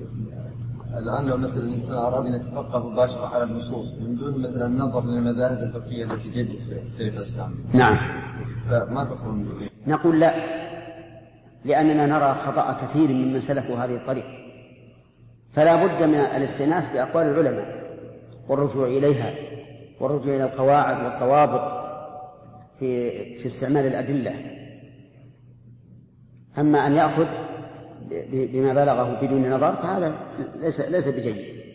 الآن لو مثل الإنسان أراد أن يتفقه مباشرة على النصوص من دون مثلا النظر للمذاهب الفقهية التي جد في التاريخ الإسلامي. نعم. فما تقول؟ نقول لا، لأننا نرى خطأ كثير ممن سلكوا هذه الطريق، فلا بد من الاستئناس بأقوال العلماء والرجوع إليها والرجوع إلى القواعد والضوابط في استعمال الأدلة. أما أن يأخذ بما بلغه بدون نظر فهذا ليس بجيد.